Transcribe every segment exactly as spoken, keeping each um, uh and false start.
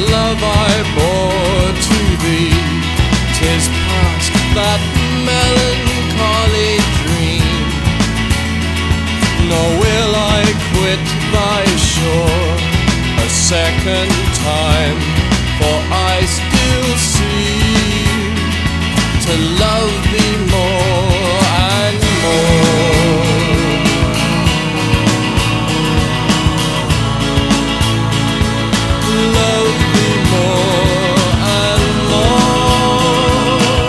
love I bore to thee, 'tis past that melancholy dream. Nor will I quit thy shore a second time, for I still seem to love thee more and more. Love thee more and more.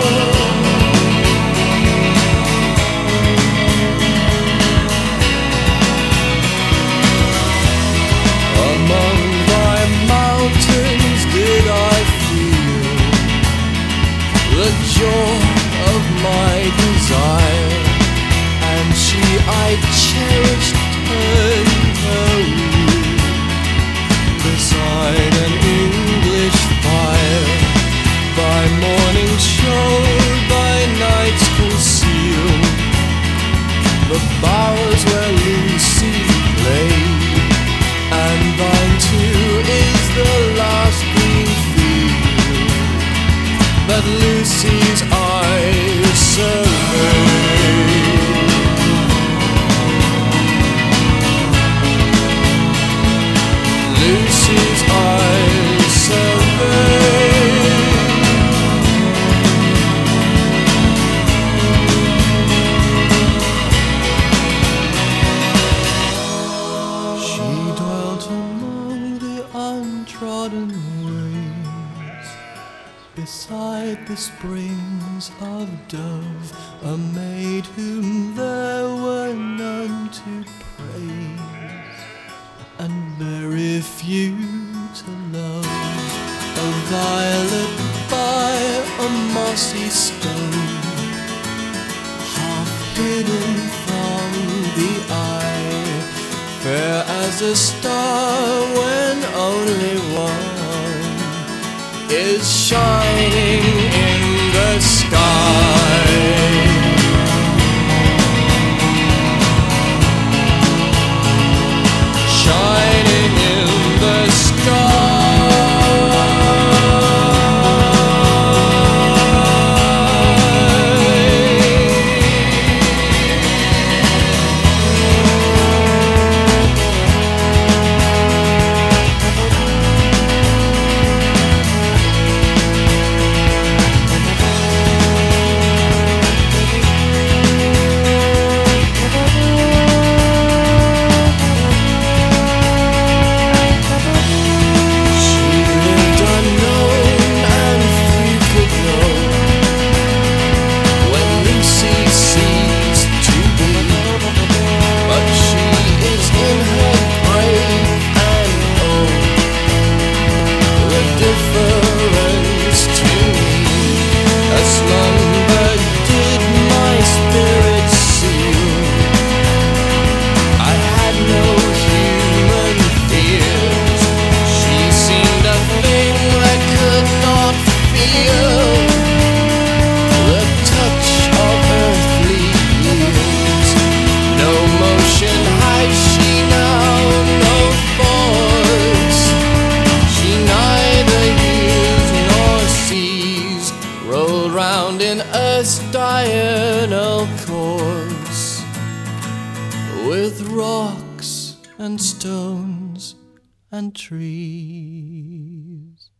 Among thy mountains did I feel the joy of my desire, and she I cherished turned her wheel beside an English fire. By morning showed, by nights concealed, the bowers where Lucy played, and thine too is the last green field that Lucy's eyes survey. Lucy's eyes survey. She dwelt among the untrodden ways, beside the springs of Dove, a maid whom there were none to praise, and very few to love. A violet by a mossy stone, half hidden from the eye, fair as a star when only one is shining in the sky. Shining in the sky. Round in Earth's diurnal course, with rocks and stones and trees.